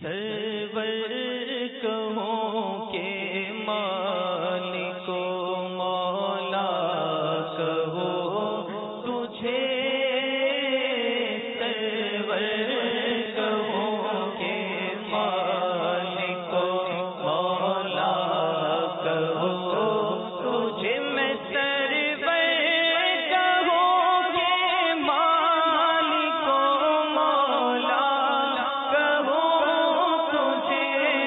سرور کہوں کہ مالک و مولا کہو تجھے، سرور کہوں کہ مالک و مولا کہو تجھے، میں سرور کہوں کہ مالک و مولا کہو تجھے،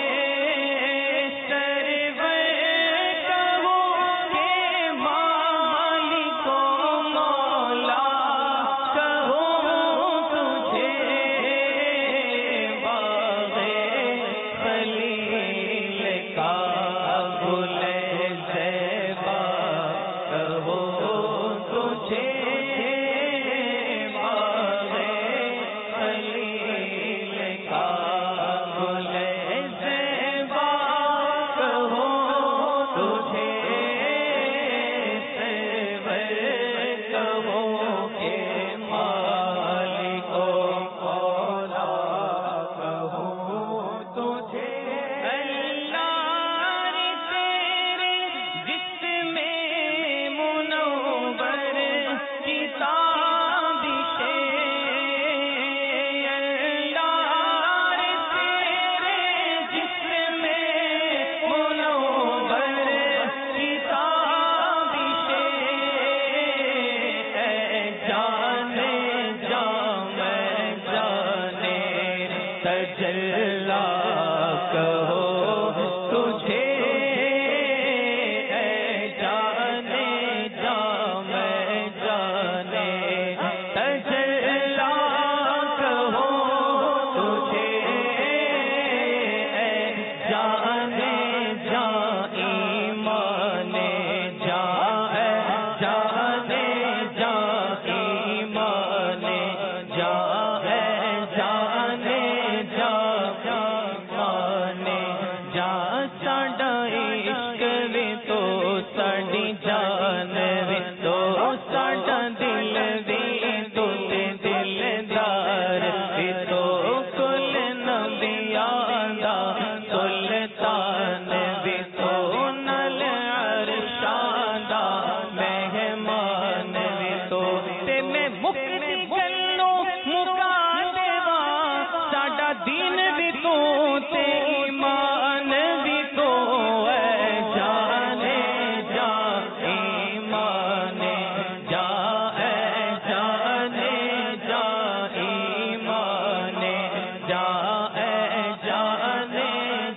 سرور کہوں کہ مالک و مولا کہو تجھے، باغ خلیل کا گل زیبا کہو تجھے، باغ خلیل کا گل زیبا کہو تجھے، سرور کہو کہ مالک و مولا کہو تجھے، اللہ تیرے جسم منور کی تابش، اللہ تیرے جسم منور کی تابش، اے جانے میں جانے تجلا کہو تجھے، اے جانے میں جانے تجلا کہو تجھے، اے جانے ایمان جا، اے جانے ایمان جا، اے جانے ایمان جا، ساڈا عشق وی تو ساڈی جان وی تو ساڈا دل وی تو دلدار وی تو کل نبیاں دا سلطان وی تو نال عرشاں دا مہمان وی تو، تے میں مکتی گلوں مکا دیواں، ساڈا دین بھی تو تے ایمان بھی تو، اے جانے ایمان جا، اے جانے ایمان جا، اے جانے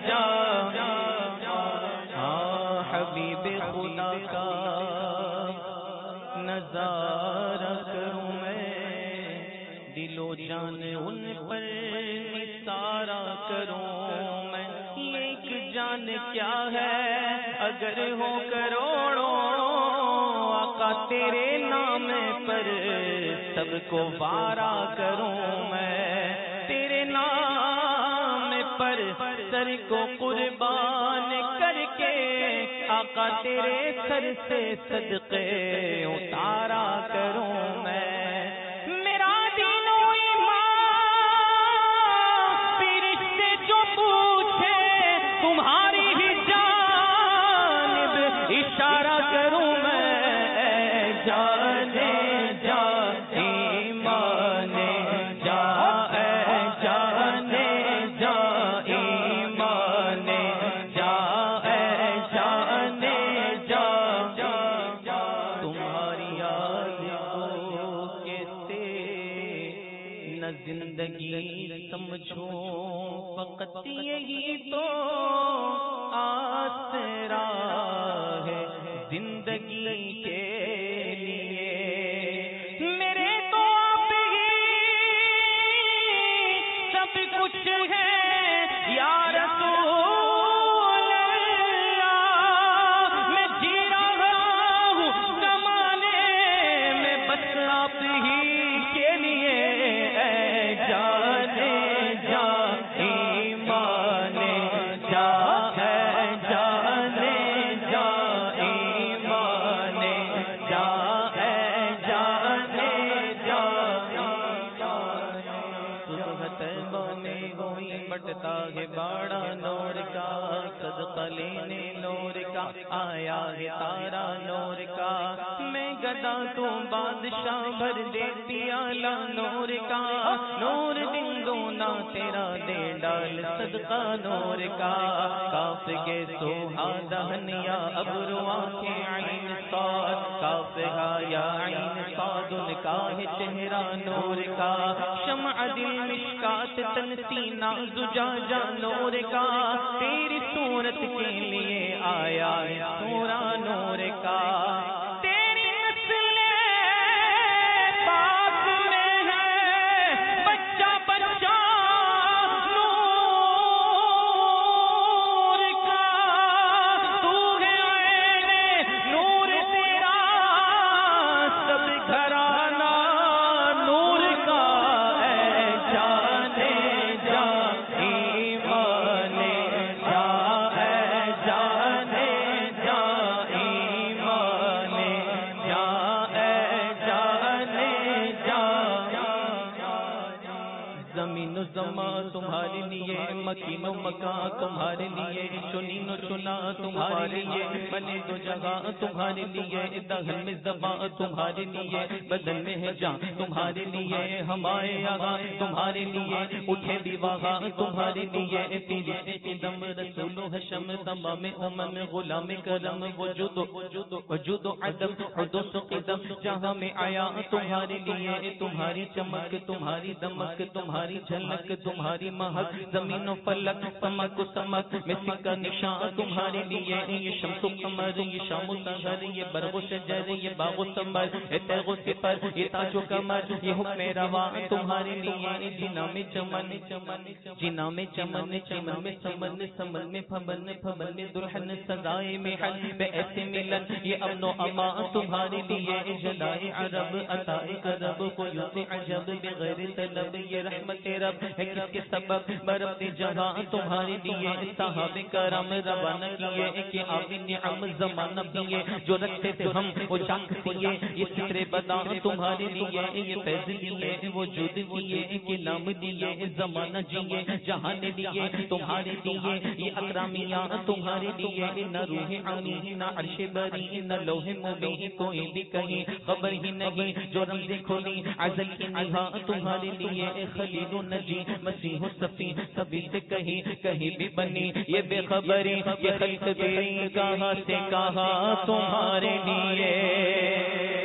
ہاں حبیب خدا کا نظارہ کروں میں، دل و جان ان پر نثارا کروں میں، ایک جان کیا ہے اگر ہو کروڑوں، آقا تیرے نام پر سب کو وارا کروں میں، تیرے نام پر سر کو قربان کر کے، آقا تیرے سر سے صدقے اتارا کروں میں، میرا دین و ایمان پیر سے جو پوچھے تمہاری ہی جانب اشارہ کروں میں، اے جانے ایمان جا، اے جانے ایمان جا، اے جانے تمہاری آیتوں کے سے نہ زندگی سمجھو، فقط یہی تو آسرا ہے زندگی کے لیے، میرے تو آپ ہی سب کچھ ہے یا رسول اللہ، میں جی رہا ہوں زمانے میں بس آپ ہی کے لیے، اے جانے ایمان جا، اے جانے بندہ ہے باڑا نور کا، صدقہ لینے نور کا آیا ہے تارا نور کا، میں گدا تو بادشاہ بھر دے پیالہ نور کا، نور دن دونا تیرا دے ڈال صدقہ نور کا، کاف کے سوہا دہنیا ابرو آنکھیں عین صاد، کاف ہا یا عین صاد ان کا ہے چہرہ نور کا، شمع دل مشکات تن سینہ زجاجہ نور کا، تیری صورت کے لیے آیا ہے سورہ نور کا، تیری نسل پاک میں ہے بچہ بچہ نور کا، تو ہے عین نور تیرا سب گھرانہ نور کا، اے جانے جا ایمان جا، اے جانے جا ایمان جا، اے جانے جا، زمین و زمان تمہارے لیے، مکین و مکان تمہارے لیے، چنین و چنا تمہارے لیے، بنے دو جگہ تمہارے لیے، دہن میں زبان تمہارے لیے، بدن میں ہے جان تمہارے لیے، ہمارے آغا تمہارے لیے، اٹھے دیواغا تمہارے لیے، تیری قدم رسول و حشم تمام امم غلام کرم، وجود و عدم حدوث و قدم جہاں میں آیا تمہارے لیے، تمہاری چمک تمہاری دمک تمہاری جھلک تمہاری مہک، زمین و فلک سمک و سمک میں سکا نشان تمہارے لیے، یہ شمس و قمر یہ شام و سحر یہ برگ و شجر یہ باغ و ثمر یہ تیغ و سپر یہ تاج و کمر یہ حکم روا تمہارے لیے، جنا میں چمن جنا میں چمن چمن میں سمن سمن میں پھبن پھبن میں دلہن سزائے میں حل بے ایسے ملن یہ امن و امان تمہارے لیے، جلائے عرب عطائے کرب قیوس عجب بغیر طلب یہ رحمت رب ہے کس کے سبب برب جہاں تمہارے لیے، صحابہ کرام روانہ کیے کہ آپ نعم زمانہ دیے، جو رکھتے تھے ہم وہ چاک دیے، یہ سترے بداں تمہارے لیے، یہ فیض دیے وجود دیے کہ نام دیے، زمانہ جیے جہان دیے تمہارے لیے، یہ اکرامیاں تمہارے لیے، نہ روح عنی نہ عرش بری نہ لوح مبین کوئی بھی کہیں خبر ہی نہیں، جو رمز کھولی ازل کی نہا تمہارے لیے، خلیل و نجی مسیح و صفی سبھی سے کہیں کہیں بھی بنی یہ بے خبری، یہ خلق بھی کہاں سے کہاں تمہارے لیے۔